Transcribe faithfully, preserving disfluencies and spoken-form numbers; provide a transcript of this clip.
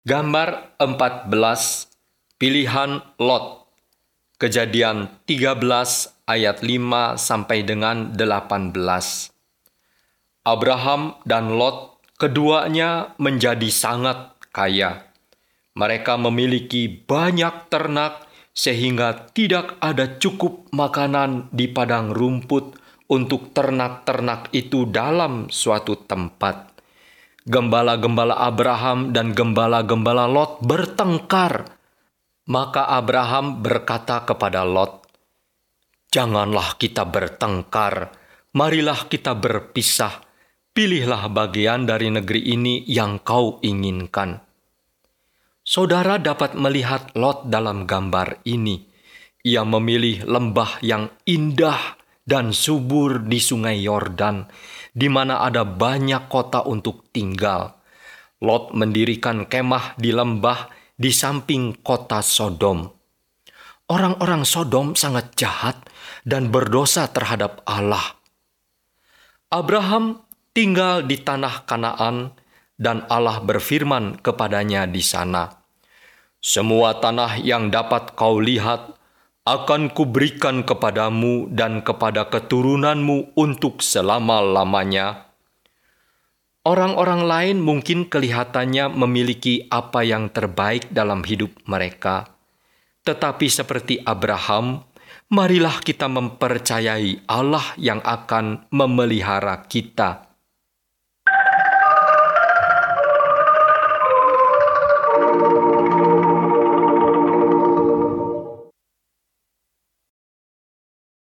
Gambar empat belas, pilihan Lot. Kejadian tiga belas ayat lima sampai dengan delapan belas. Abraham dan Lot keduanya menjadi sangat kaya. Mereka memiliki banyak ternak sehingga tidak ada cukup makanan di padang rumput untuk ternak-ternak itu dalam suatu tempat. Gembala-gembala Abraham dan gembala-gembala Lot bertengkar. Maka Abraham berkata kepada Lot, "Janganlah kita bertengkar, marilah kita berpisah. Pilihlah bagian dari negeri ini yang kau inginkan." Saudara dapat melihat Lot dalam gambar ini. Ia memilih lembah yang indah dan subur di sungai Yordan, di mana ada banyak kota untuk tinggal. Lot mendirikan kemah di lembah di samping kota Sodom. Orang-orang Sodom sangat jahat dan berdosa terhadap Allah. Abraham tinggal di tanah Kanaan dan Allah berfirman kepadanya di sana, "Semua tanah yang dapat kau lihat akan kuberikan kepadamu dan kepada keturunanmu untuk selama-lamanya." Orang-orang lain mungkin kelihatannya memiliki apa yang terbaik dalam hidup mereka. Tetapi seperti Abraham, marilah kita mempercayai Allah yang akan memelihara kita.